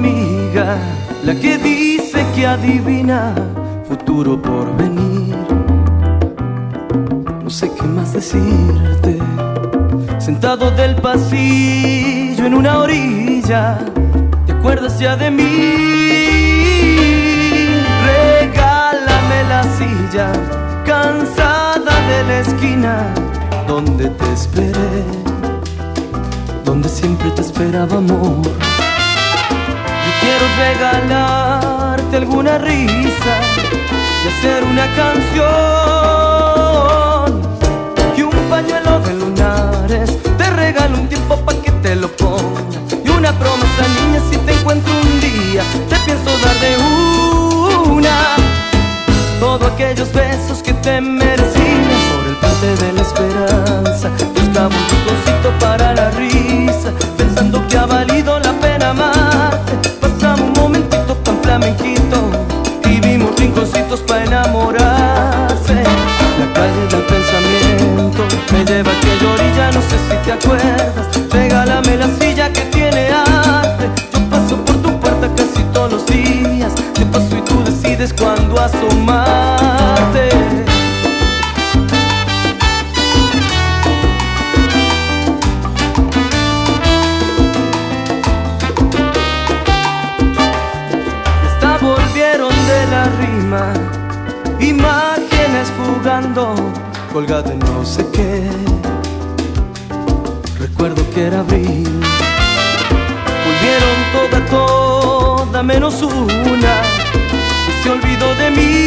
amiga, la que dice que adivina futuro por venir. No sé qué más decirte. Sentado del pasillo en una orilla, ¿te acuerdas ya de mí? Regálame la silla, cansada de la esquina donde te esperé, donde siempre te esperaba amor. Yo quiero regalarte alguna risa y hacer una canción y un pañuelo de lunares. Te regalo un tiempo pa' que te lo ponga y una promesa, niña, si te encuentro un día te pienso dar de una todos aquellos besos que te merecías. Por el puente de la esperanza buscaba un rinconcito para la risa, pensando que ha valido la pena amarte. Pasamos un momentito tan flamenquito y vimos rinconcitos para enamorarse. La calle del pensamiento me lleva a aquella orilla, no sé si te acuerdas. Regálame la silla que tiene arte. Yo paso por tu puerta casi todos los días. Yo paso y tú decides cuándo asomarte. Hasta volvieron de la rima, imágenes jugando, colgada en no sé qué. Recuerdo que era abril. Volvieron toda menos una que se olvidó de mí.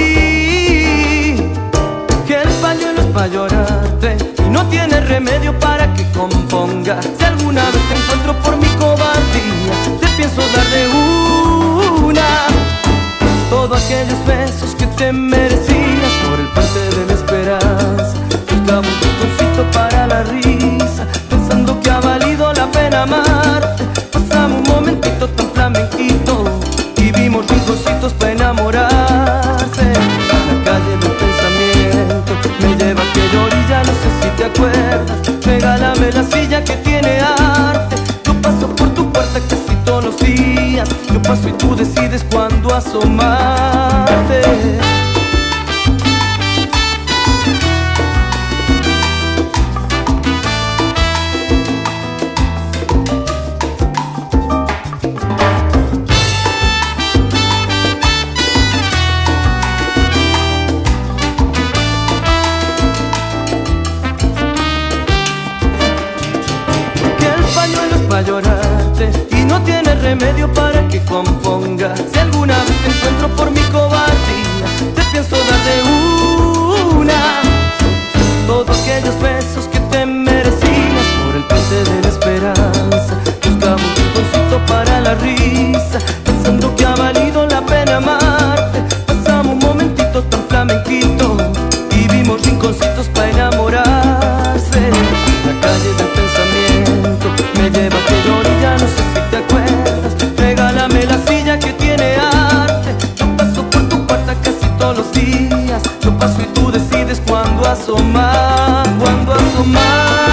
Que el pañuelo es pa' llorarte y no tiene remedio para que componga. Si alguna vez te encuentro por mi cobardía, te pienso dar de una todos aquellos besos que te merecías. Por el puente de la esperanza buscaba un rinconcito para la risa, pensando que ha valido la pena amarte. Pasamos un momentito tan flamenquito y vimos rinconcitos para enamorarse. La calle del pensamiento me lleva a aquella orilla, no sé si te acuerdas. Regálame la silla que tiene arte. Yo paso por tu puerta casi todos los días. Yo paso y tú decides cuándo asomarte. Pa' llorarte y no tiene remedio para que componga. Si alguna vez te encuentro por mi cobardía, te pienso dar de una todos aquellos besos que te merecías. Por el puente de la esperanza buscaba un rinconcito para la risa, pensando que ha valido la pena amarte. Pasamos un momentito tan flamenquito y vimos rinconcitos para enamorarse. La calle del pensamiento me lleva a aquella orilla, no sé si te acuerdas. Regálame la silla que tiene arte. Yo paso por tu puerta casi todos los días. Yo paso y tú decides cuándo asomar, cuándo asomar.